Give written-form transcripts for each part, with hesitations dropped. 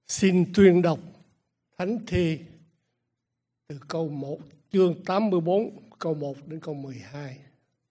Xin tuyên đọc Thánh Thi từ câu 1, chương 84, câu 1 đến câu 12.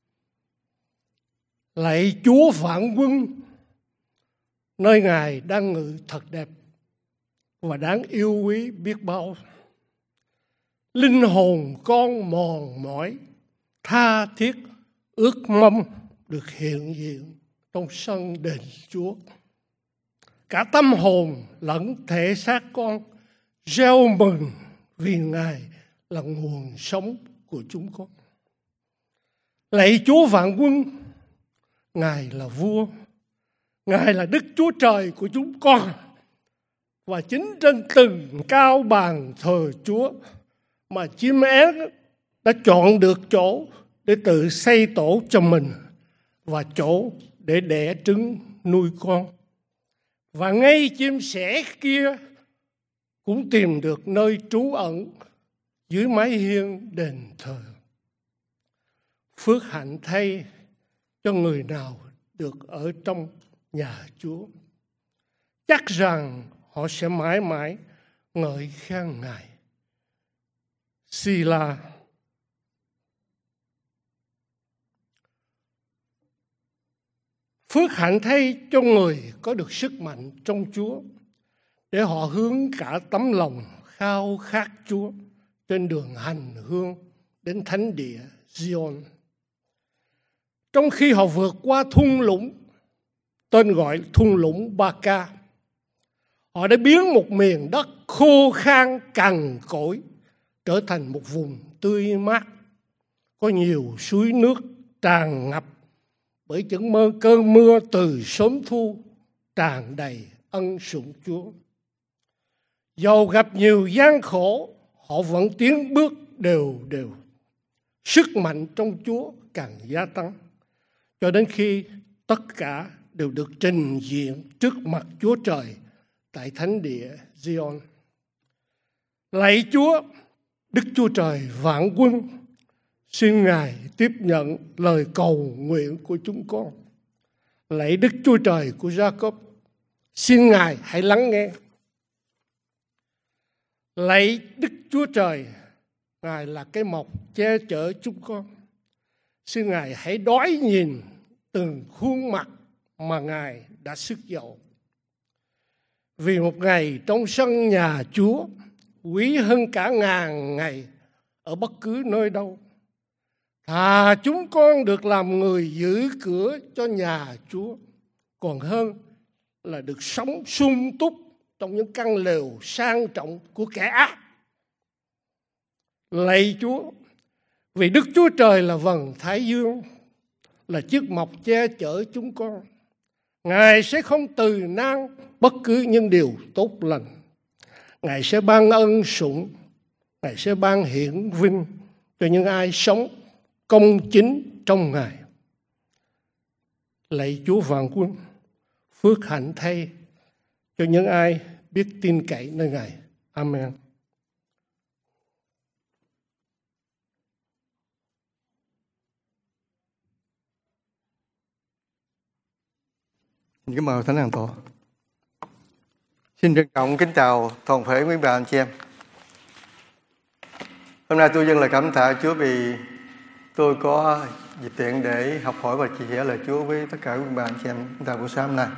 Lạy Chúa Vạn Quân, nơi Ngài đang ngự thật đẹp và đáng yêu quý biết bao. Linh hồn con mòn mỏi, tha thiết ước mong được hiện diện trong sân đền Chúa. Cả tâm hồn lẫn thể xác con reo mừng vì Ngài là nguồn sống của chúng con. Lạy Chúa Vạn Quân, Ngài là vua, Ngài là Đức Chúa Trời của chúng con. Và chính trên từng cao bàn thờ Chúa mà chim én đã chọn được chỗ để tự xây tổ cho mình và chỗ để đẻ trứng nuôi con. Và ngay chim sẻ kia cũng tìm được nơi trú ẩn dưới mái hiên đền thờ. Phước hạnh thay cho người nào được ở trong nhà Chúa. Chắc rằng họ sẽ mãi mãi ngợi khen Ngài. Sila. Phước hạnh thay cho người có được sức mạnh trong Chúa, để họ hướng cả tấm lòng khao khát Chúa trên đường hành hương đến thánh địa Zion. Trong khi họ vượt qua thung lũng, tên gọi thung lũng Ba-ca, họ đã biến một miền đất khô khan cằn cỗi trở thành một vùng tươi mát, có nhiều suối nước tràn ngập bởi những cơn mưa từ sớm thu tràn đầy ân sủng Chúa. Dầu gặp nhiều gian khổ, họ vẫn tiến bước đều đều. Sức mạnh trong Chúa càng gia tăng, cho đến khi tất cả đều được trình diện trước mặt Chúa Trời tại thánh địa Zion. Lạy Chúa, Đức Chúa Trời Vạn Quân, xin Ngài tiếp nhận lời cầu nguyện của chúng con. Lạy Đức Chúa Trời của Gia-cốp, xin Ngài hãy lắng nghe. Lạy Đức Chúa Trời, Ngài là cái mọc che chở chúng con. Xin Ngài hãy đói nhìn từng khuôn mặt mà Ngài đã sức giàu. Vì một ngày trong sân nhà Chúa quý hơn cả ngàn ngày ở bất cứ nơi đâu. Thà chúng con được làm người giữ cửa cho nhà Chúa, còn hơn là được sống sung túc trong những căn lều sang trọng của kẻ ác. Lạy Chúa, vì Đức Chúa Trời là vầng thái dương, là chiếc mọc che chở chúng con. Ngài sẽ không từ nan bất cứ những điều tốt lành. Ngài sẽ ban ân sủng, Ngài sẽ ban hiển vinh cho những ai sống công chính trong Ngài. Lạy Chúa Vạn Quân, phước hạnh thay cho những ai biết tin cậy nơi Ngài. Amen. Kính mời Thánh Hàng Tổ. Xin trân trọng kính chào toàn thể quý bà anh chị em. Hôm nay tôi dâng lời cảm tạ Chúa vì tôi có dịp tiện để học hỏi và chia sẻ lời Chúa với tất cả quý bà anh chị em chúng ta buổi sáng hôm nay.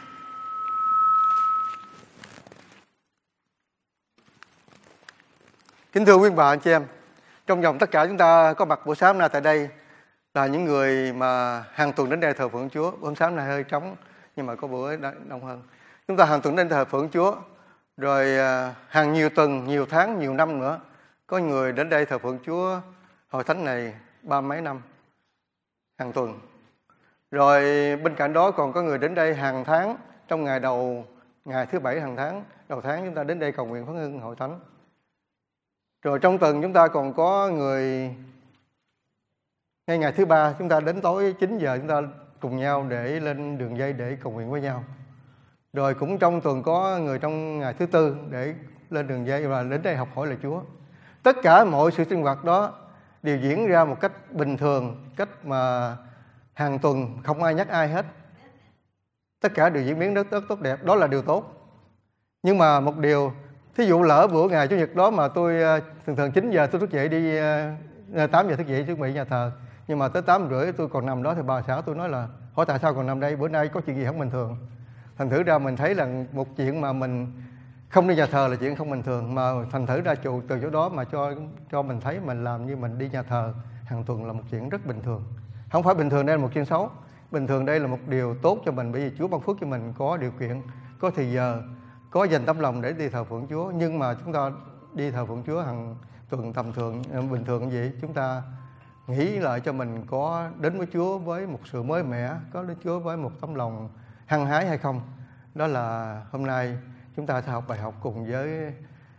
Kính thưa quý bà anh chị em, trong vòng tất cả chúng ta có mặt buổi sáng hôm nay tại đây là những người mà hàng tuần đến đây thờ phượng Chúa. Hôm sáng này hơi trống nhưng mà có bữa đông hơn. Chúng ta hàng tuần đến thờ phượng Chúa, rồi hàng nhiều tuần, nhiều tháng, nhiều năm nữa. Có người đến đây thờ phượng Chúa hội thánh này 30 mấy năm, hàng tuần. Rồi bên cạnh đó còn có người đến đây hàng tháng, trong ngày thứ Bảy hàng tháng, đầu tháng chúng ta đến đây cầu nguyện phấn hưng hội thánh. Rồi trong tuần chúng ta còn có người ngay ngày thứ Ba chúng ta đến tối 9 giờ chúng ta cùng nhau để lên đường dây để cầu nguyện với nhau. Rồi cũng trong tuần có người trong ngày thứ Tư để lên đường dây và đến đây học hỏi lời Chúa. Tất cả mọi sự sinh hoạt đó đều diễn ra một cách bình thường, cách mà hàng tuần không ai nhắc ai hết. Tất cả đều diễn biến rất tốt đẹp, đó là điều tốt. Nhưng mà một điều, thí dụ lỡ bữa ngày Chủ nhật đó mà tôi thường 9 giờ tôi thức dậy đi, 8 giờ thức dậy chuẩn bị nhà thờ, nhưng mà tới 8 rưỡi tôi còn nằm đó, thì bà xã tôi nói là hỏi tại sao còn nằm đây, bữa nay có chuyện gì không bình thường. Thành thử ra mình thấy là một chuyện mà mình không đi nhà thờ là chuyện không bình thường, mà thành thử ra từ chỗ đó mà cho mình thấy mình làm như mình đi nhà thờ hàng tuần là một chuyện rất bình thường. Không phải bình thường đây là một chuyện xấu, bình thường đây là một điều tốt cho mình, bởi vì Chúa ban phước cho mình có điều kiện, có thời giờ, có dành tấm lòng để đi thờ phượng Chúa. Nhưng mà chúng ta đi thờ phượng Chúa hàng tuần tầm thường bình thường như vậy, chúng ta nghĩ lại cho mình có đến với Chúa với một sự mới mẻ, có đến Chúa với một tấm lòng hăng hái hay không. Đó là hôm nay chúng ta sẽ học bài học cùng với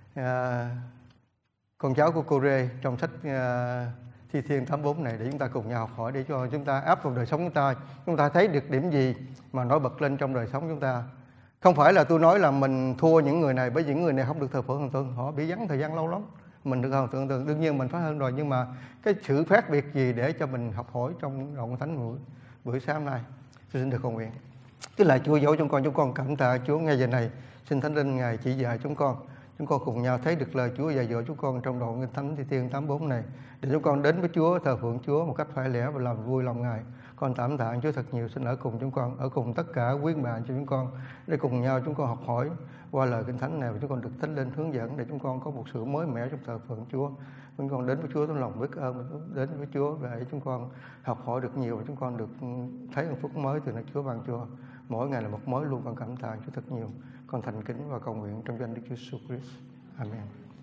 con cháu của cô Rê trong sách Thi Thiên 84 này, để chúng ta cùng nhau học hỏi, để cho chúng ta áp vào đời sống chúng ta thấy được điểm gì mà nổi bật lên trong đời sống chúng ta. Không phải là tôi nói là mình thua những người này, bởi vì những người này không được thờ phượng hàng tuần, họ bị vắng thời gian lâu lắm. Mình được thờ phượng hàng tuần, đương nhiên mình phải hơn rồi, nhưng mà cái sự khác biệt gì để cho mình học hỏi trong đoạn thánh buổi sáng nay. Tôi xin được cầu nguyện. Tức là Chúa dấu chúng con cảm tạ Chúa ngay giờ này, xin Thánh Linh Ngài chỉ dạy chúng con cùng nhau thấy được lời Chúa dạy dỗ chúng con trong đoạn Kinh Thánh Thi Thiên 84 này, để chúng con đến với Chúa, thờ phượng Chúa một cách phải lẽ và làm vui lòng Ngài. Con cảm tạ Chúa thật nhiều, xin ở cùng chúng con, ở cùng tất cả quý bạn cho chúng con, để cùng nhau chúng con học hỏi qua lời Kinh Thánh này, và chúng con được Thánh Linh hướng dẫn để chúng con có một sự mới mẻ trong thờ phượng Chúa. Chúng con đến với Chúa trong lòng biết ơn, đến với Chúa để chúng con học hỏi được nhiều, và chúng con được thấy một phước mới từ nơi Chúa ban cho. Mỗi ngày là một mới luôn, con cảm tạ Chúa thật nhiều. Con thành kính và cầu nguyện trong danh Đức Chúa Jesus Christ. Amen.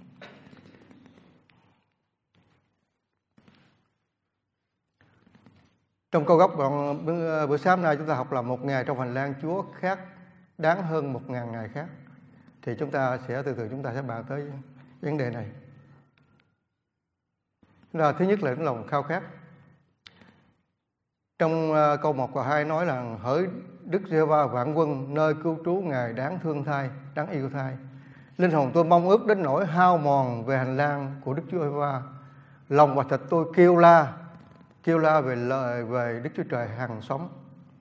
Trong câu gốc bữa sáng nay chúng ta học là một ngày trong hành lang Chúa khác đáng hơn 1000 ngày khác. Thì chúng ta sẽ từ từ chúng ta sẽ bàn tới vấn đề này. Thứ nhất là lòng khao khát. Trong câu 1 và 2 nói là hỡi Đức Giê-hô-va vạn quân, nơi cư trú Ngài đáng thương thay, đáng yêu thay. Linh hồn tôi mong ước đến nỗi hao mòn về hành lang của Đức Chúa Giê-hô-va. Lòng và thịt tôi kêu la về lời về Đức Chúa Trời hằng sống.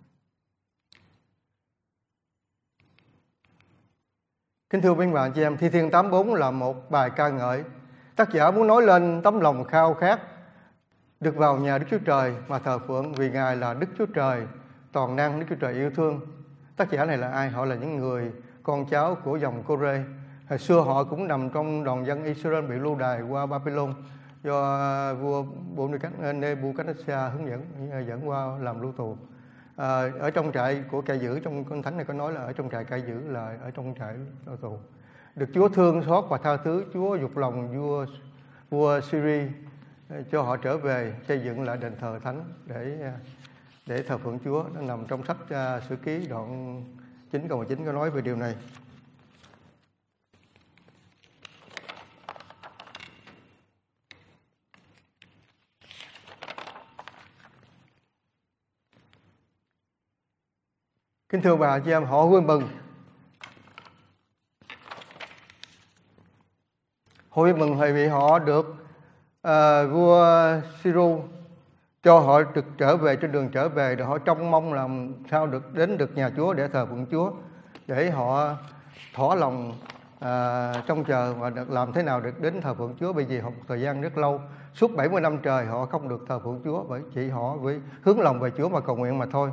Kính thưa quý bạn chị em, Thi Thiên 84 là một bài ca ngợi. Tác giả muốn nói lên tấm lòng khao khát được vào nhà Đức Chúa Trời mà thờ phượng, vì Ngài là Đức Chúa Trời toàn năng, Đức Chúa Trời yêu thương. Tác giả này là ai? Họ là những người con cháu của dòng Cô-rê. Hồi xưa họ cũng nằm trong đoàn dân Israel bị lưu đày qua Babylon do vua Nebuchadnezzar dẫn qua làm lưu tù. Ở trong trại của cai giữ, trong Kinh Thánh này có nói là ở trong trại cai giữ, là ở trong trại lưu tù. Được Chúa thương xót và tha thứ, Chúa dục lòng vua Syria cho họ trở về xây dựng lại đền thờ thánh để thờ phượng Chúa. Nó nằm trong sách Sử Ký đoạn 9 câu 19 có nói về điều này. Kính thưa bà chị em, họ vui mừng. Họ vui mừng vì họ được vua Siru cho họ được trở về, trên đường trở về, để họ trông mong làm sao được đến được nhà Chúa để thờ phượng Chúa, để họ thỏa lòng trông chờ và được làm thế nào được đến thờ phượng Chúa. Bởi vì họ một thời gian rất lâu, suốt 70 năm trời họ không được thờ phượng Chúa, bởi chỉ họ với hướng lòng về Chúa mà cầu nguyện mà thôi.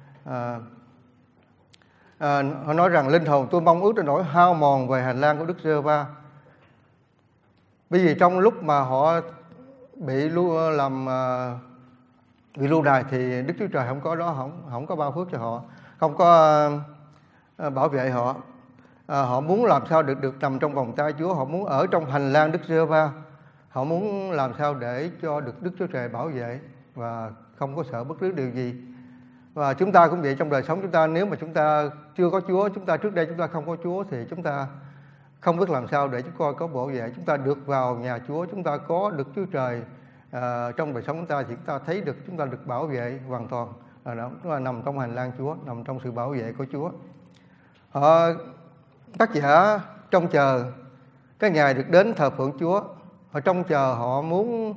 Họ nói rằng linh hồn tôi mong ước đến nỗi hao mòn về hành lang của Đức Giê-hô-va. Bởi vì trong lúc mà họ bị lưu đày thì Đức Chúa Trời không có đó, không có ban phước cho họ, không có bảo vệ họ. Họ muốn làm sao được nằm trong vòng tay Chúa, họ muốn ở trong hành lang Đức Giê-hô-va, họ muốn làm sao để cho được Đức Chúa Trời bảo vệ và không có sợ bất cứ điều gì. Và chúng ta cũng vậy, trong đời sống chúng ta, nếu mà chúng ta chưa có Chúa, chúng ta trước đây chúng ta không có Chúa, thì chúng ta không biết làm sao để chúng ta có bảo vệ. Chúng ta được vào nhà Chúa, chúng ta có được Chúa Trời trong đời sống chúng ta, thì chúng ta thấy được chúng ta được bảo vệ hoàn toàn, là nằm trong hành lang Chúa, nằm trong sự bảo vệ của Chúa. Tác giả trông chờ cái ngày được đến thờ phượng Chúa, họ trông chờ, họ muốn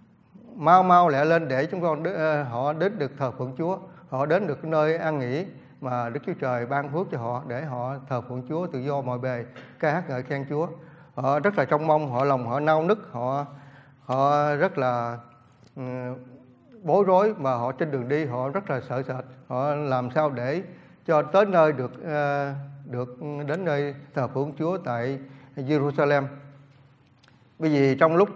mau lẹ lên để chúng con họ đến được thờ phượng Chúa, họ đến được nơi an nghỉ mà Đức Chúa Trời ban phước cho họ để họ thờ phượng Chúa tự do mọi bề, ca hát ngợi khen Chúa. Họ rất là trông mong, lòng họ nao nức, họ rất là bối rối, mà họ trên đường đi họ rất là sợ sệt. Họ làm sao để cho tới nơi được đến nơi thờ phượng Chúa tại Jerusalem. Bởi vì trong lúc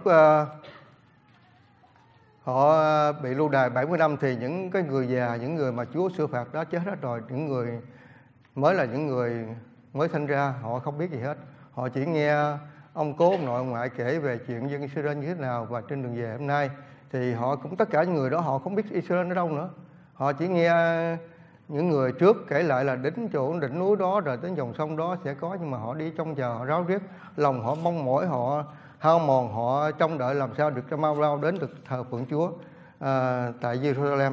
họ bị lưu đày 70 năm thì những cái người già, những người mà Chúa xử phạt đó chết hết rồi. Những người mới là những người mới sinh ra, họ không biết gì hết. Họ chỉ nghe ông cố, ông nội, ông ngoại kể về chuyện dân Israel như thế nào. Và trên đường về hôm nay thì họ cũng, tất cả những người đó họ không biết Israel ở đâu nữa. Họ chỉ nghe những người trước kể lại là đến chỗ đỉnh núi đó rồi đến dòng sông đó sẽ có, nhưng mà họ đi trông chờ, họ ráo riết, lòng họ mong mỏi, họ hao mòn, họ trông đợi làm sao được cho mau rau đến được thờ phượng Chúa tại Jerusalem.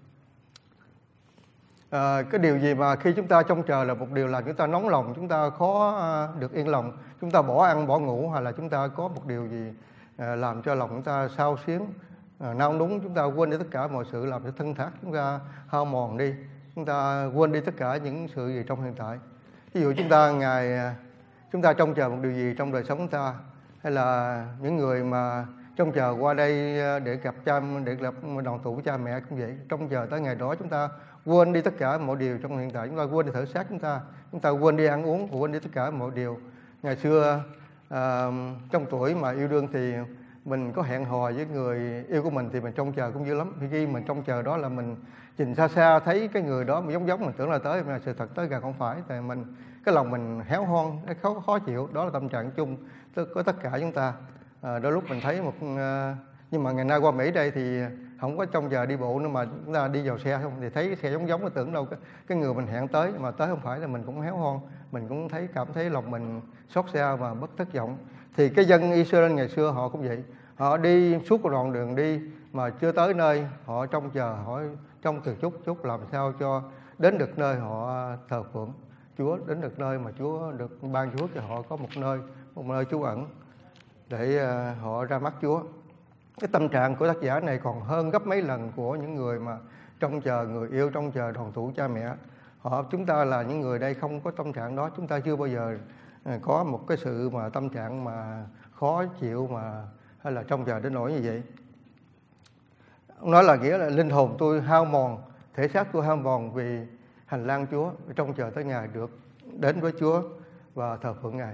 Cái điều gì mà khi chúng ta trông chờ là một điều là chúng ta nóng lòng, chúng ta khó được yên lòng, chúng ta bỏ ăn bỏ ngủ, hay là chúng ta có một điều gì làm cho lòng chúng ta xao xuyến, nao núng, chúng ta quên đi tất cả mọi sự, làm cho thân xác chúng ta hao mòn đi, chúng ta quên đi tất cả những sự gì trong hiện tại. Ví dụ chúng ta trông chờ một điều gì trong đời sống chúng ta, hay là những người mà trông chờ qua đây để gặp đoàn tụ với cha mẹ cũng vậy, trông chờ tới ngày đó chúng ta quên đi tất cả mọi điều trong hiện tại, chúng ta quên đi thể xác chúng ta quên đi ăn uống, quên đi tất cả mọi điều. Ngày xưa trong tuổi mà yêu đương thì mình có hẹn hò với người yêu của mình thì mình trông chờ cũng dữ lắm. Khi mình trông chờ đó là mình nhìn xa xa thấy cái người đó mà giống mình tưởng là tới, mà sự thật tới gần không phải. Tại cái lòng mình héo hon, khó chịu. Đó là tâm trạng chung có tất cả chúng ta. Đôi lúc mình thấy nhưng mà ngày nay qua Mỹ đây thì không có trông chờ đi bộ nữa, mà chúng ta đi vào xe không thì thấy xe giống thì tưởng đâu cái người mình hẹn tới, mà tới không phải là mình cũng héo hon, mình cũng cảm thấy lòng mình xót xa và bất thất vọng. Thì cái dân Israel ngày xưa họ cũng vậy, họ đi suốt một đoạn đường đi mà chưa tới nơi, họ trông chờ, họ trông từ chút làm sao cho đến được nơi họ thờ phượng Chúa, đến được nơi mà Chúa được ban Chúa cho họ có một nơi trú ẩn để họ ra mắt Chúa. Cái tâm trạng của tác giả này còn hơn gấp mấy lần của những người mà trông chờ người yêu, trông chờ đoàn tụ cha mẹ. Chúng ta là những người đây không có tâm trạng đó, chúng ta chưa bao giờ có một cái sự mà tâm trạng mà khó chịu mà hay là trông chờ đến nỗi như vậy. Ông nói là nghĩa là linh hồn tôi hao mòn, thể xác tôi hao mòn vì hành lang Chúa, trông chờ tới ngày được đến với Chúa và thờ phượng Ngài.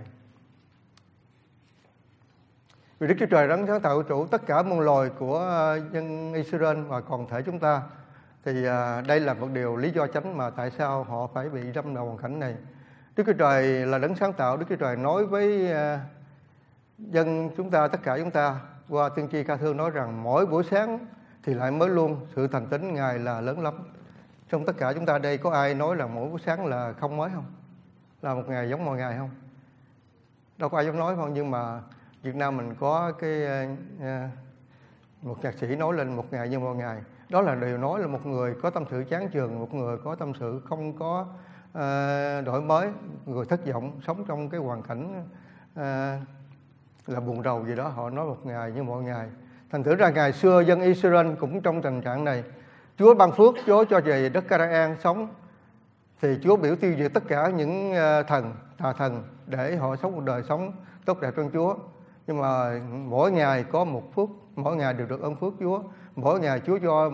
Vì Đức Chúa Trời đấng sáng tạo vũ trụ, tất cả muôn loài của dân Israel và còn thể chúng ta, thì đây là một điều lý do chánh mà tại sao họ phải bị lâm vào hoàn cảnh này. Đức Chúa Trời là đấng sáng tạo. Đức Chúa Trời nói với dân chúng ta, tất cả chúng ta qua tiên tri ca thương nói rằng mỗi buổi sáng thì lại mới luôn, sự thành tín Ngài là lớn lắm. Trong tất cả chúng ta đây có ai nói là mỗi buổi sáng là không mới không? Là một ngày giống mọi ngày không? Đâu có ai dám nói không? Nhưng mà Việt Nam mình có một nhạc sĩ nói lên một ngày như mọi ngày. Đó là điều nói là một người có tâm sự chán chường, một người có tâm sự không có đổi mới, người thất vọng, sống trong cái hoàn cảnh là buồn rầu gì đó. Họ nói một ngày như mọi ngày. Thành thử ra ngày xưa dân Israel cũng trong tình trạng này. Chúa ban phước, Chúa cho về đất Canaan sống, thì Chúa biểu tiêu diệt tất cả những tà thần để họ sống một đời sống tốt đẹp trong Chúa. Nhưng mà mỗi ngày có một phước, mỗi ngày đều được ơn phước Chúa. Mỗi ngày Chúa cho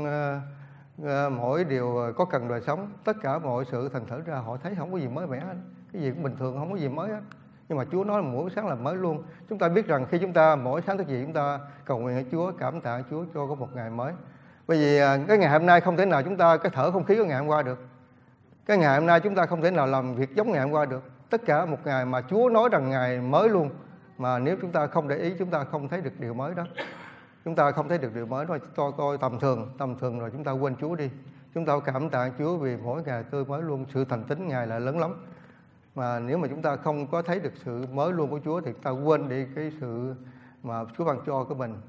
mỗi điều có cần đời sống, tất cả mọi sự. Thành thử ra họ thấy không có gì mới mẻ hết, cái gì cũng bình thường, không có gì mới hết. Nhưng mà Chúa nói là mỗi sáng là mới luôn. Chúng ta biết rằng khi chúng ta mỗi sáng thức dậy, chúng ta cầu nguyện với Chúa, cảm tạ Chúa cho có một ngày mới. Bởi vì cái ngày hôm nay không thể nào chúng ta cái thở không khí của ngày hôm qua được. Cái ngày hôm nay chúng ta không thể nào làm việc giống ngày hôm qua được. Tất cả một ngày mà Chúa nói rằng ngày mới luôn, mà nếu chúng ta không để ý, chúng ta không thấy được điều mới đó. Chúng ta không thấy được điều mới đó, coi tầm thường rồi chúng ta quên Chúa đi. Chúng ta cảm tạ Chúa vì mỗi ngày tươi mới luôn, sự thành tín Ngài là lớn lắm. Mà nếu mà chúng ta không có thấy được sự mới luôn của Chúa thì chúng ta quên đi cái sự mà Chúa ban cho của mình.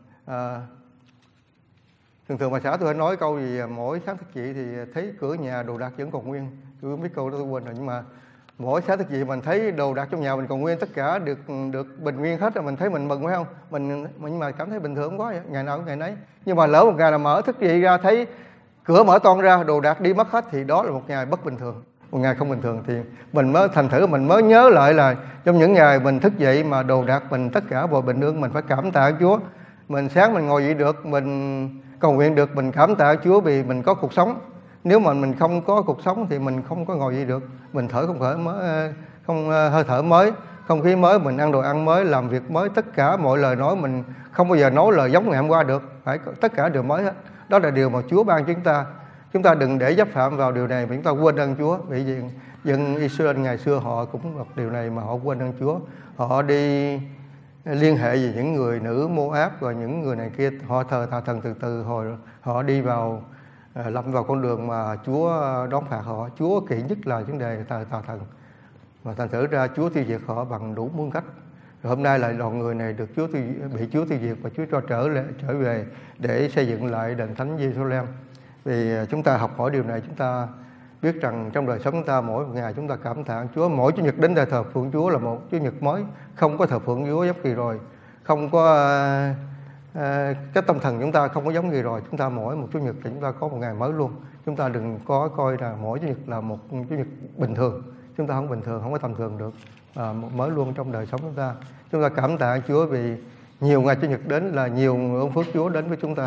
Thường bà xã tôi hay nói câu gì mỗi sáng thức dậy thì thấy cửa nhà đồ đạc vẫn còn nguyên. Tôi không biết câu đó tôi quên rồi, nhưng mà mỗi sáng thức dậy mình thấy đồ đạc trong nhà mình còn nguyên, tất cả được bình nguyên hết rồi, mình thấy mình mừng phải không? Mình nhưng mà cảm thấy bình thường quá vậy, ngày nào cũng ngày nấy. Nhưng mà lỡ một ngày là mở thức dậy ra thấy cửa mở toang ra, đồ đạc đi mất hết, thì đó là một ngày bất bình thường, một ngày không bình thường. Thì mình mới thành thử mình mới nhớ lại là trong những ngày mình thức dậy mà đồ đạc mình tất cả mọi bình yên, mình phải cảm tạ Chúa. Mình sáng mình ngồi dậy được, mình cầu nguyện được, mình cảm tạ Chúa vì mình có cuộc sống. Nếu mà mình không có cuộc sống thì mình không có ngồi dậy được. Mình thở không thở mới, không hơi thở mới, không khí mới, mình ăn đồ ăn mới, làm việc mới, tất cả mọi lời nói mình không bao giờ nói lời giống ngày hôm qua được, phải tất cả đều mới hết. Đó là điều mà Chúa ban cho chúng ta. Chúng ta đừng để chấp phạm vào điều này mà chúng ta quên ơn Chúa. Vì vậy dân Israel ngày xưa họ cũng gặp điều này mà họ quên ơn Chúa. Họ đi liên hệ về những người nữ Moab và những người này kia, họ thờ tà thần, từ từ hồi họ đi vào lâm vào con đường mà Chúa đón phạt họ. Chúa kỵ nhất là vấn đề tà thần, mà thành thử ra Chúa tiêu diệt họ bằng đủ muôn cách. Rồi hôm nay lại đoàn người này được bị Chúa tiêu diệt và Chúa cho trở về để xây dựng lại đền thánh Giê-ru-sa-lem. Vì chúng ta học hỏi điều này, chúng ta biết rằng trong đời sống chúng ta mỗi một ngày chúng ta cảm tạ Chúa. Mỗi Chủ nhật đến đây thờ phượng Chúa là một Chủ nhật mới, không có thờ phượng Chúa giống kỳ rồi, không có cái tâm thần chúng ta không có giống kỳ rồi. Chúng ta mỗi một Chủ nhật thì chúng ta có một ngày mới luôn. Chúng ta đừng có coi là mỗi Chủ nhật là một Chủ nhật bình thường. Chúng ta không bình thường, không có tầm thường được. Một mới luôn trong đời sống chúng ta. Chúng ta cảm tạ Chúa vì nhiều ngày Chủ nhật đến là nhiều ơn phước Chúa đến với chúng ta.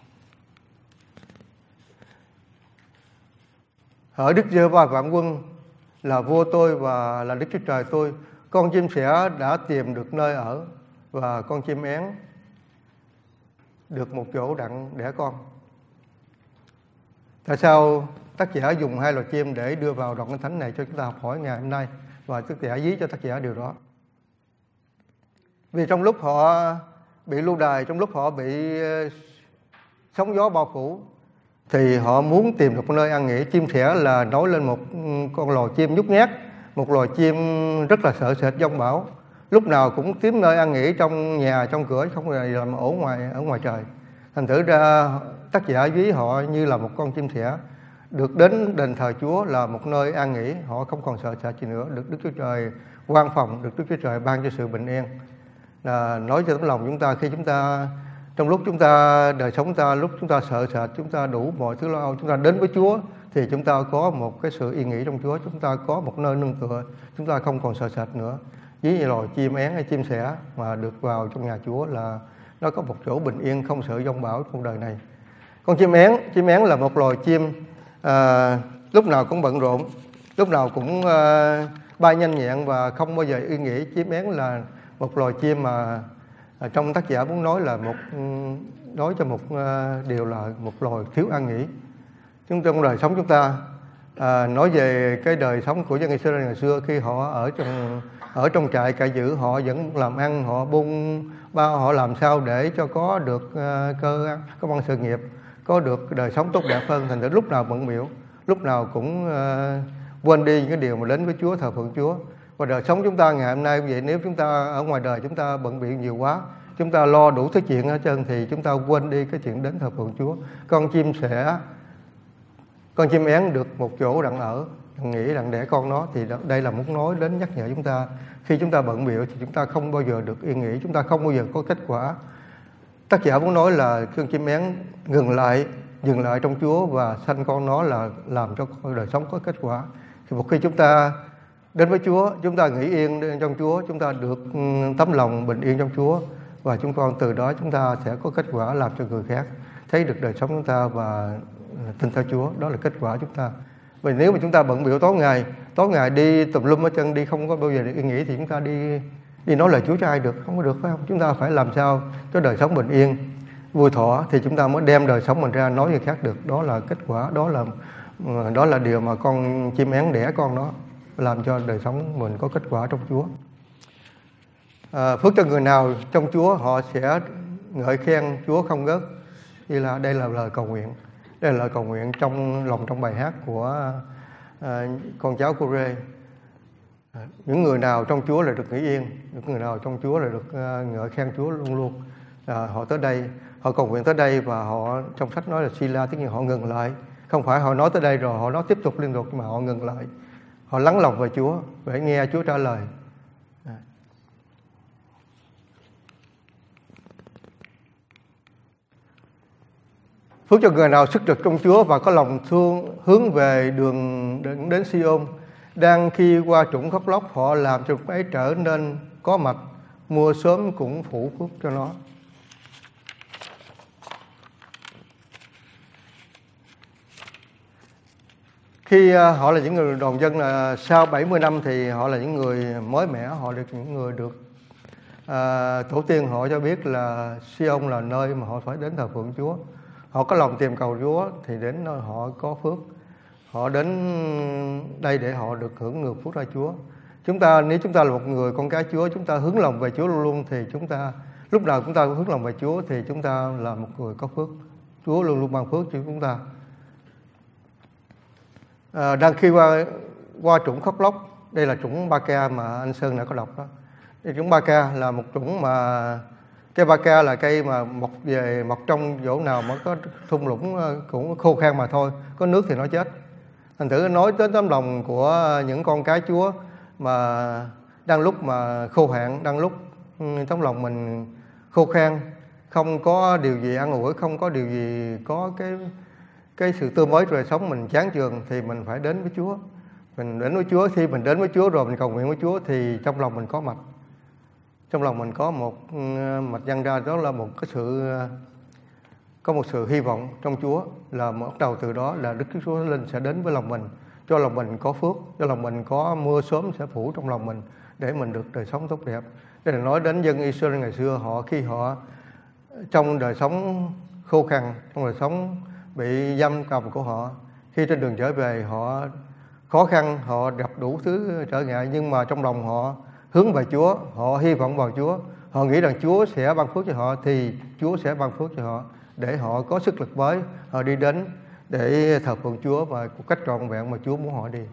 Hỡi Đức Giê-hô-va vạn quân, là vua tôi và là Đức Chúa Trời tôi, con chim sẻ đã tìm được nơi ở và con chim én được một chỗ đặng đẻ con. Tại sao tác giả dùng hai loài chim để đưa vào đoạn kinh thánh này cho chúng ta học hỏi ngày hôm nay, và tác giả dí cho tác giả điều đó? Vì trong lúc họ bị lưu đày, trong lúc họ bị sóng gió bao phủ, thì họ muốn tìm được một nơi an nghỉ. Chim sẻ là nói lên một con loài chim nhút nhát, một loài chim rất là sợ sệt giông bão, lúc nào cũng tìm nơi an nghỉ trong nhà, trong cửa, không phải làm ở ngoài trời. Thành thử ra tác giả ví họ như là một con chim sẻ được đến đền thờ Chúa là một nơi an nghỉ. Họ không còn sợ sệt gì nữa, được Đức Chúa Trời quan phòng, được Đức Chúa Trời ban cho sự bình yên. Là nói cho tấm lòng chúng ta, khi chúng ta trong lúc chúng ta đời sống ta, lúc chúng ta sợ sệt, chúng ta đủ mọi thứ lo âu, chúng ta đến với Chúa thì chúng ta có một cái sự yên nghỉ trong Chúa. Chúng ta có một nơi nương tựa, chúng ta không còn sợ sệt nữa. Với loài chim én hay chim sẻ mà được vào trong nhà Chúa là nó có một chỗ bình yên, không sợ giông bão trong đời này. Con chim én là một loài chim lúc nào cũng bận rộn, lúc nào cũng bay nhanh nhẹn và không bao giờ yên nghỉ. Chim én là một loài chim mà trong tác giả muốn nói là nói cho một điều là một loài thiếu an nghỉ. Trong đời sống chúng ta nói về cái đời sống của dân Israel ngày xưa, khi họ ở trong trại cai giữ, họ vẫn làm ăn, họ buôn bao, họ làm sao để cho có được công ăn sự nghiệp, có được đời sống tốt đẹp hơn. Thành ra lúc nào bận bịu, lúc nào cũng quên đi những cái điều mà đến với Chúa, thờ phượng Chúa. Và đời sống chúng ta ngày hôm nay vậy, nếu chúng ta ở ngoài đời chúng ta bận bịu nhiều quá, chúng ta lo đủ thứ chuyện hết trơn, thì chúng ta quên đi cái chuyện đến thờ phượng Chúa. Con chim én được một chỗ đặng ở, đặng nghỉ, đặng đẻ con nó, thì đây là muốn nói đến nhắc nhở chúng ta. Khi chúng ta bận bịu thì chúng ta không bao giờ được yên nghỉ, chúng ta không bao giờ có kết quả. Tác giả muốn nói là con chim én dừng lại trong Chúa và sanh con nó là làm cho đời sống có kết quả. Thì một khi chúng ta đến với Chúa, chúng ta nghỉ yên trong Chúa, chúng ta được tấm lòng bình yên trong Chúa, và chúng con từ đó chúng ta sẽ có kết quả làm cho người khác thấy được đời sống chúng ta và tin theo Chúa. Đó là kết quả chúng ta. Vì nếu mà chúng ta bận bịu tối ngày đi tùm lum ở chân, đi không có bao giờ được yên nghỉ, thì chúng ta đi nói lời Chúa cho ai được? Không có được, phải không? Chúng ta phải làm sao cho đời sống bình yên, vui thỏa, thì chúng ta mới đem đời sống mình ra nói người khác được. Đó là kết quả, đó là điều mà con chim én đẻ con nó, làm cho đời sống mình có kết quả trong Chúa. Phước cho người nào trong Chúa, họ sẽ ngợi khen Chúa không ngớt. Như là đây là lời cầu nguyện. Đây là lời cầu nguyện trong bài hát của con cháu Cô-rê. Những người nào trong Chúa là được nghỉ yên, những người nào trong Chúa là được ngợi khen Chúa luôn luôn. Họ tới đây, họ cầu nguyện tới đây, và họ trong sách nói là Sila, tức là họ ngừng lại. Không phải họ nói tới đây rồi họ nói tiếp tục liên tục, mà họ ngừng lại. Họ lắng lòng về Chúa để nghe Chúa trả lời. Phước cho người nào sức lực trong Chúa và có lòng thương hướng về đường đến Sion. Đang khi qua trũng khóc lóc, họ làm cho ấy trở nên có mạch, mưa sớm cũng phủ phước cho nó. Khi họ là những người đoàn dân là sau 70 năm thì họ là những người mới mẻ, họ được những người được tổ tiên họ cho biết là Sion là nơi mà họ phải đến thờ phượng Chúa. Họ có lòng tìm cầu Chúa thì đến nơi họ có phước. Họ đến đây để họ được hưởng ngược phước ra Chúa. Nếu chúng ta là một người con cái Chúa, chúng ta hướng lòng về Chúa luôn luôn thì lúc nào chúng ta hướng lòng về Chúa thì chúng ta là một người có phước. Chúa luôn luôn ban phước cho chúng ta. Đang khi qua trũng khóc lóc, đây là trũng Ba Ca mà anh Sơn đã có đọc đó. Trũng Ba Ca là một trũng mà cây Ba Ca là cây mà mọc trong chỗ nào mà có thung lũng cũng khô khan mà thôi, có nước thì nó chết. Thành thử nói đến tấm lòng của những con cái Chúa mà đang lúc mà khô hạn, đang lúc tấm lòng mình khô khan, không có điều gì an ủi, không có điều gì có cái sự tươi mới đời sống, mình chán chường thì mình phải đến với Chúa. Mình đến với Chúa, khi mình đến với Chúa rồi mình cầu nguyện với Chúa thì trong lòng mình có mạch. Trong lòng mình có một mạch dâng ra, đó là có một sự hy vọng trong Chúa, là bắt đầu từ đó là Đức Chúa Linh sẽ đến với lòng mình, cho lòng mình có phước, cho lòng mình có mưa sớm sẽ phủ trong lòng mình để mình được đời sống tốt đẹp. Đây là nói đến dân Israel ngày xưa, khi họ trong đời sống khô khan, trong đời sống bị giam cầm của họ, khi trên đường trở về họ khó khăn, họ gặp đủ thứ trở ngại, nhưng mà trong lòng họ hướng về Chúa, họ hy vọng vào Chúa, họ nghĩ rằng Chúa sẽ ban phước cho họ thì Chúa sẽ ban phước cho họ để họ có sức lực mới, họ đi đến để thờ phượng Chúa và một cách trọn vẹn mà Chúa muốn họ đi.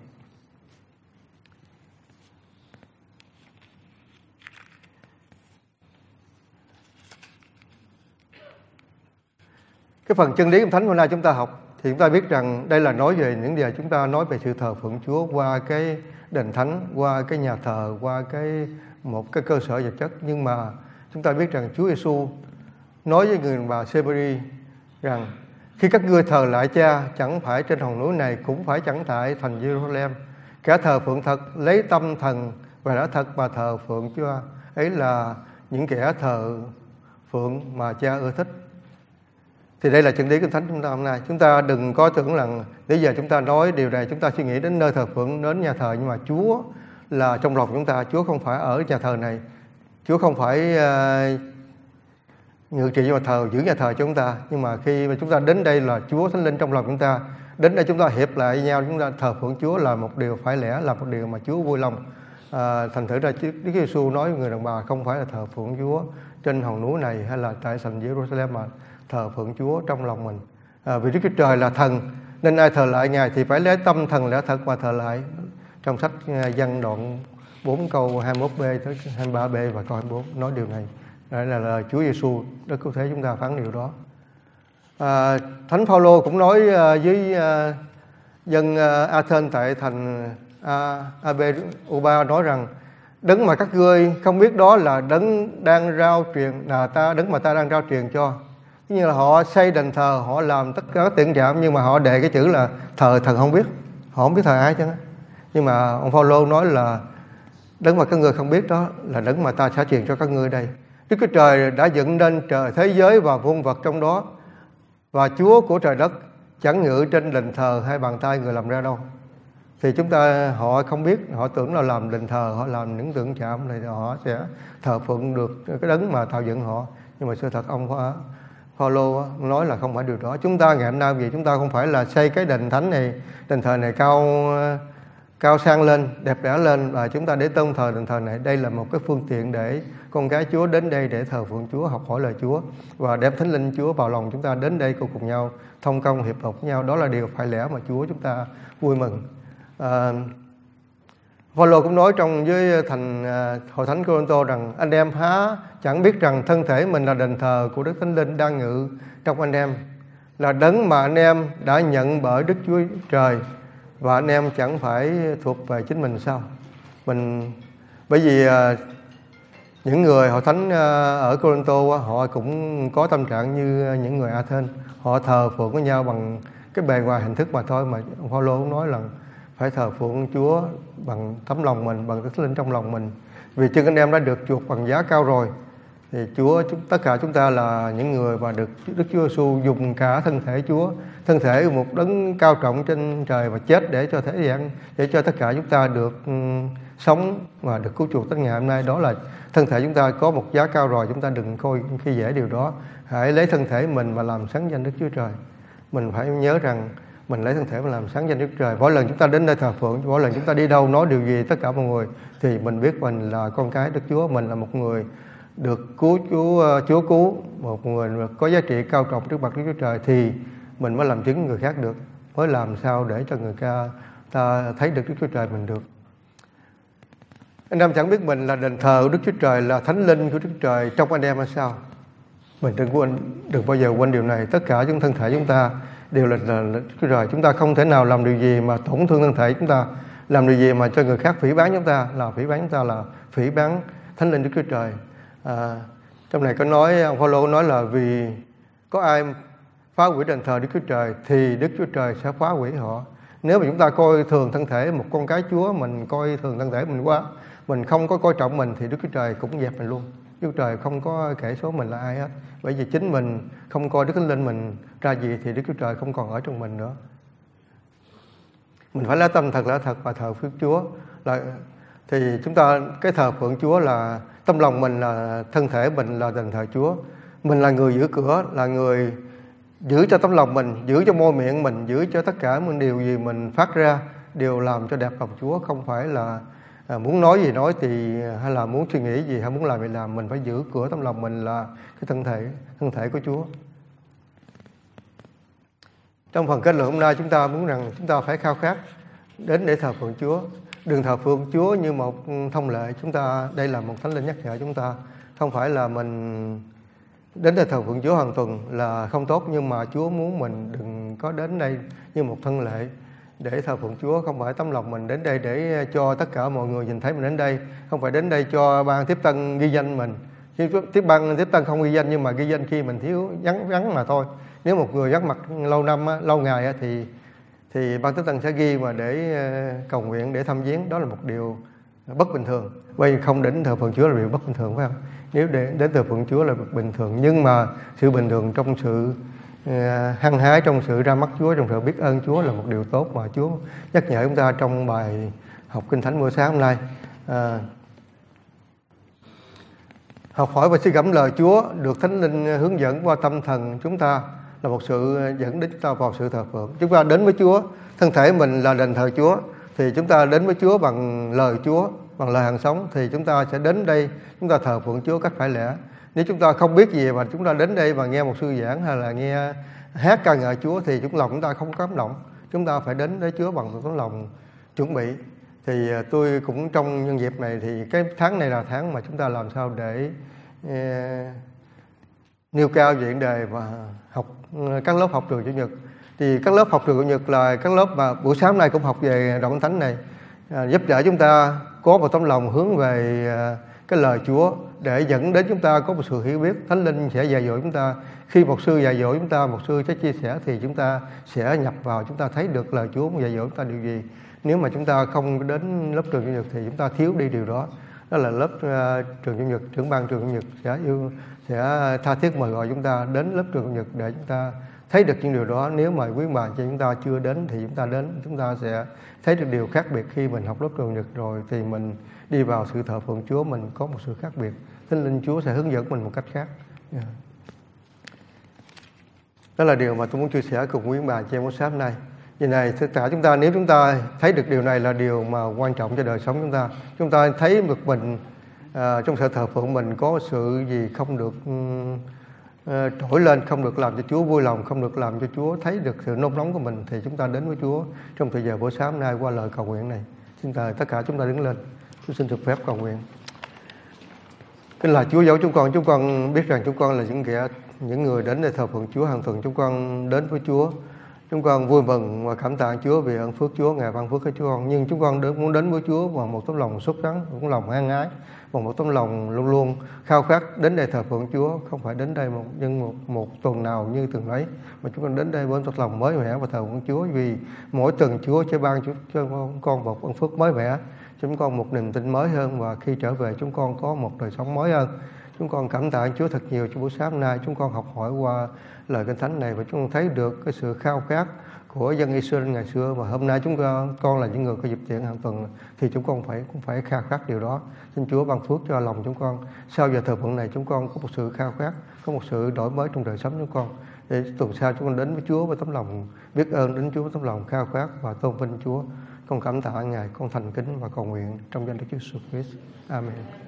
Cái phần chân lý Kinh Thánh hôm nay chúng ta học thì chúng ta biết rằng đây là nói về những điều chúng ta nói về sự thờ phượng Chúa qua cái đền thánh, qua cái nhà thờ, qua một cái cơ sở vật chất. Nhưng mà chúng ta biết rằng Chúa Giêsu nói với người bà Sê-bê-ri rằng khi các ngươi thờ lại Cha, chẳng phải trên hòn núi này, cũng phải chẳng tại thành Giê-ru-sa-lem. Kẻ thờ phượng thật lấy tâm thần và đã thật mà thờ phượng Chúa. Ấy là những kẻ thờ phượng mà Cha ưa thích. Thì đây là chân lý Kinh Thánh chúng ta hôm nay. Chúng ta đừng có tưởng rằng bây giờ chúng ta nói điều này chúng ta suy nghĩ đến nơi thờ phượng, đến nhà thờ, nhưng mà Chúa là trong lòng chúng ta. Chúa không phải ở nhà thờ này, Chúa không phải ngự trị vào thờ, giữ nhà thờ cho chúng ta. Nhưng mà khi mà chúng ta đến đây là Chúa Thánh Linh trong lòng chúng ta. Đến đây chúng ta hiệp lại với nhau, chúng ta thờ phượng Chúa là một điều phải lẽ, là một điều mà Chúa vui lòng. Thành thử ra Đức Giêsu nói với người đàn bà không phải là thờ phượng Chúa trên hòn núi này hay là tại thành Giê-ru-sa-lem, mà thờ phượng Chúa trong lòng mình. Vì Đức Chúa Trời là thần nên ai thờ lại Ngài thì phải lấy tâm thần lẽ thật mà thờ lại. Trong sách Giăng đoạn 4 câu 21b tới 23b và câu 24 nói điều này. Đây là lời Chúa Giêsu Đức Cứu Thế chúng ta phán điều đó. Thánh Phaolô cũng nói với dân Athens tại thành Abe-uba nói rằng đấng mà các ngươi không biết đó là đấng đang rao truyền, là đấng mà ta đang rao truyền cho. Như là họ xây đền thờ, họ làm tất cả các tượng chạm, nhưng mà họ đề cái chữ là thờ thần không biết, họ không biết thờ ai chứ. Nhưng mà ông Phaolô nói là đấng mà các ngươi không biết đó là đấng mà ta sẽ truyền cho các ngươi đây. Đức Chúa Trời đã dựng nên trời thế giới và vun vật trong đó, và Chúa của trời đất chẳng ngự trên đền thờ hay bàn tay người làm ra đâu. Thì họ không biết, họ tưởng là làm đền thờ, họ làm những tượng chạm này họ sẽ thờ phượng được cái đấng mà tạo dựng họ. Nhưng mà sự thật ông Phaolô nói là không phải điều đó. Chúng ta ngày hôm nay vì chúng ta không phải là xây cái đền thánh này, đền thờ này cao sang lên, đẹp đẽ lên, và chúng ta để tôn thờ đền thờ này. Đây là một cái phương tiện để con cái Chúa đến đây để thờ phượng Chúa, học hỏi lời Chúa và đem Thánh Linh Chúa vào lòng chúng ta đến đây cùng nhau thông công hiệp hợp với nhau. Đó là điều phải lẽ mà Chúa chúng ta vui mừng. Phaolô cũng nói trong với hội thánh Cô-rinh-tô rằng anh em há chẳng biết rằng thân thể mình là đền thờ của Đức Thánh Linh đang ngự trong anh em, là đấng mà anh em đã nhận bởi Đức Chúa Trời, và anh em chẳng phải thuộc về chính mình sao? Bởi vì Những người hội thánh ở Corinto họ cũng có tâm trạng như những người Athens. Họ thờ phượng với nhau bằng cái bề ngoài hình thức mà thôi, mà ông Phaolô cũng nói là phải thờ phượng Chúa bằng tấm lòng mình, bằng Đức Linh trong lòng mình. Vì chân anh em đã được chuộc bằng giá cao rồi, thì tất cả chúng ta là những người mà được Đức Chúa Giêsu dùng cả thân thể Chúa, thân thể một đấng cao trọng trên trời và chết để cho thế gian, để cho tất cả chúng ta được sống và được cứu chuộc tới ngày hôm nay. Đó là thân thể chúng ta có một giá cao rồi, chúng ta đừng coi khi dễ điều đó. Hãy lấy thân thể mình mà làm sáng danh Đức Chúa Trời. Mình phải nhớ rằng mình lấy thân thể mà làm sáng danh Đức Chúa Trời. Mỗi lần chúng ta đến đây thờ phượng, mỗi lần chúng ta đi đâu nói điều gì tất cả mọi người, thì mình biết mình là con cái Đức Chúa, mình là một người được Chúa cứu, một người có giá trị cao trọng trước mặt Đức Chúa Trời, thì mình mới làm chứng người khác được, mới làm sao để cho người ta thấy được Đức Chúa Trời mình được. Anh em chẳng biết mình là đền thờ của Đức Chúa Trời, là thánh linh của Đức Chúa Trời trong anh em hay sao? Mình đừng bao giờ quên điều này. Tất cả những thân thể chúng ta đều là Đức Chúa Trời. Chúng ta không thể nào làm điều gì mà tổn thương thân thể chúng ta, làm điều gì mà cho người khác phỉ báng chúng ta, là phỉ báng thánh linh Đức Chúa Trời. Trong này có nói, ông Phaolô nói là vì có ai phá hủy đền thờ Đức Chúa Trời thì Đức Chúa Trời sẽ phá hủy họ. Nếu mà chúng ta coi thường thân thể một con cái Chúa, mình coi thường thân thể mình quá, mình không có coi trọng mình, thì Đức Chúa Trời cũng dẹp mình luôn. Đức Chúa Trời không có kể số mình là ai hết. Bởi vì chính mình không coi Đức Thánh Linh mình ra gì thì Đức Chúa Trời không còn ở trong mình nữa. Mình phải lấy tâm thật và thờ phượng Chúa. Thì chúng ta, cái thờ phượng Chúa là tâm lòng mình, là thân thể mình là đền thờ Chúa. Mình là người giữ cửa, là người giữ cho tấm lòng mình, giữ cho môi miệng mình, giữ cho tất cả những điều gì mình phát ra đều làm cho đẹp lòng Chúa. Không phải là muốn nói gì nói thì, hay là muốn suy nghĩ gì hay muốn làm gì làm. Mình phải giữ cửa tấm lòng mình là cái thân thể của Chúa. Trong phần kết luận hôm nay, chúng ta muốn rằng chúng ta phải khao khát đến để thờ phượng Chúa. Đừng thờ phượng Chúa như một thông lệ. Đây là một thánh linh nhắc nhở chúng ta. Không phải là mình đến đây thờ phượng Chúa hàng tuần là không tốt, nhưng mà Chúa muốn mình đừng có đến đây như một thông lệ để thờ phượng Chúa. Không phải tấm lòng mình đến đây để cho tất cả mọi người nhìn thấy mình đến đây. Không phải đến đây cho ban tiếp tân ghi danh mình. Ban tiếp tân không ghi danh, nhưng mà ghi danh khi mình thiếu vắng mà thôi. Nếu một người vắng mặt lâu ngày thì ban tiếp tân sẽ ghi mà để cầu nguyện, để thăm viếng. Đó là một điều bất bình thường. Vậy không đến thờ phượng Chúa là điều bất bình thường, phải không? Nếu đến thờ phượng Chúa là bình thường, nhưng mà sự bình thường trong sự hăng hái, trong sự ra mắt Chúa, trong sự biết ơn Chúa là một điều tốt mà Chúa nhắc nhở chúng ta trong bài học Kinh Thánh buổi sáng hôm nay. Học hỏi và suy gẫm lời Chúa được Thánh Linh hướng dẫn qua tâm thần chúng ta là một sự dẫn đến chúng ta vào sự thờ phượng. Chúng ta đến với Chúa, thân thể mình là đền thờ Chúa, thì chúng ta đến với Chúa bằng lời Chúa, bằng lời hàng sống, thì chúng ta sẽ đến đây, chúng ta thờ phượng Chúa cách phải lẽ. Nếu chúng ta không biết gì mà chúng ta đến đây và nghe một sư giảng hay là nghe hát ca ngợi Chúa thì lòng chúng ta không có cảm động. Chúng ta phải đến với Chúa bằng một tấm lòng chuẩn bị. Thì tôi cũng trong nhân dịp này, thì cái tháng này là tháng mà chúng ta làm sao để nêu cao vấn đề và học các lớp học trường Chủ nhật. Thì các lớp học trường Chủ nhật là các lớp mà buổi sáng nay cũng học về đoạn Kinh Thánh này, giúp đỡ chúng ta có một tấm lòng hướng về cái lời Chúa, để dẫn đến chúng ta có một sự hiểu biết. Thánh Linh sẽ dạy dỗ chúng ta. Khi một sư dạy dỗ chúng ta, một sư sẽ chia sẻ, thì chúng ta sẽ nhập vào, chúng ta thấy được lời Chúa dạy dỗ chúng ta điều gì. Nếu mà chúng ta không đến lớp trường Chủ nhật thì chúng ta thiếu đi điều đó. Đó là lớp trường Chủ nhật, trưởng ban trường Chủ nhật sẽ tha thiết mời gọi chúng ta đến lớp trường Chủ nhật để chúng ta thấy được những điều đó. Nếu mà quý bà cho chúng ta chưa đến thì chúng ta đến, chúng ta sẽ thấy được điều khác biệt. Khi mình học lớp trường Nhật rồi thì mình đi vào sự thờ phượng Chúa, mình có một sự khác biệt. Thánh Linh Chúa sẽ hướng dẫn mình một cách khác. Đó là điều mà tôi muốn chia sẻ cùng quý bà chị em buổi sáng hôm nay. Vì này, tất cả chúng ta, nếu chúng ta thấy được điều này là điều mà quan trọng cho đời sống chúng ta thấy được mình trong sự thờ phượng mình có sự gì không được trỗi lên, không được làm cho Chúa vui lòng, không được làm cho Chúa thấy được sự nôn nóng của mình, thì chúng ta đến với Chúa trong thời giờ buổi sáng hôm nay qua lời cầu nguyện này. Xin tất cả chúng ta đứng lên, tôi xin được phép cầu nguyện. Kính là Chúa dấu chúng con biết rằng chúng con là những người đến để thờ phượng Chúa hàng tuần. Chúng con đến với Chúa Chúng con vui mừng và cảm tạ Chúa vì ơn phước Chúa, Ngài ban phước cho chúng con. Nhưng chúng con muốn đến với Chúa bằng một tấm lòng sốt sắng, một tấm lòng hăng ái, bằng một tấm lòng luôn luôn khao khát đến đây thờ phượng Chúa. Không phải đến đây một tuần nào như thường lấy, mà chúng con đến đây với một lòng mới mẻ và thờ phượng Chúa. Vì mỗi tuần Chúa sẽ ban cho con một ơn phước mới mẻ, chúng con một niềm tin mới hơn, và khi trở về chúng con có một đời sống mới hơn. Chúng con cảm tạ Chúa thật nhiều cho buổi sáng hôm nay. Chúng con học hỏi qua lời Kinh Thánh này và chúng con thấy được cái sự khao khát của dân Israel ngày xưa, và hôm nay chúng con là những người có dịp tiện hàng tuần thì chúng con cũng phải khao khát điều đó. Xin Chúa ban phước cho lòng chúng con. Sau giờ thờ phượng này chúng con có một sự khao khát, có một sự đổi mới trong đời sống chúng con, để tuần sau chúng con đến với Chúa với tấm lòng biết ơn, đến Chúa với tấm lòng khao khát và tôn vinh Chúa. Con cảm tạ Ngài, con thành kính và cầu nguyện trong danh Đức Chúa Jesus Christ. Amen.